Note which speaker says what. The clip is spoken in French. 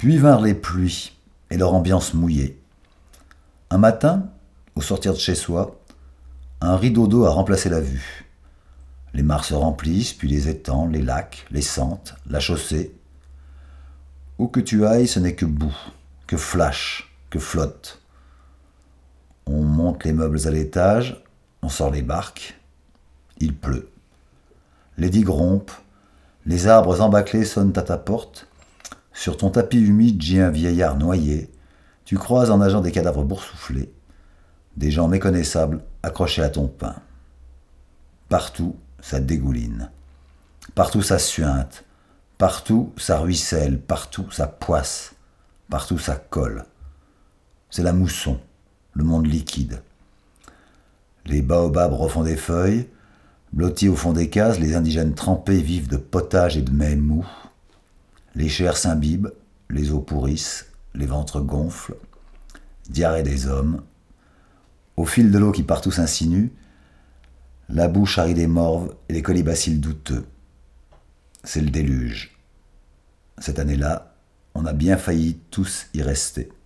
Speaker 1: Puis vinrent les pluies et leur ambiance mouillée. Un matin, au sortir de chez soi, un rideau d'eau a remplacé la vue. Les mares se remplissent, puis les étangs, les lacs, les sentes, la chaussée. Où que tu ailles, ce n'est que boue, que flash, que flotte. On monte les meubles à l'étage, on sort les barques. Il pleut. Les digues rompent, les arbres embâclés sonnent à ta porte. Sur ton tapis humide gît un vieillard noyé. Tu croises en nageant des cadavres boursouflés, des gens méconnaissables accrochés à ton pain. Partout, ça dégouline. Partout, ça suinte. Partout, ça ruisselle. Partout, ça poisse. Partout, ça colle. C'est la mousson, le monde liquide. Les baobabs refont des feuilles. Blottis au fond des cases, les indigènes trempés vivent de potage et de mets mous. Les chairs s'imbibent, les eaux pourrissent, les ventres gonflent. Diarrhée des hommes. Au fil de l'eau qui partout s'insinue, la boue charrie des morves et les colibacilles douteux. C'est le déluge. Cette année-là, on a bien failli tous y rester.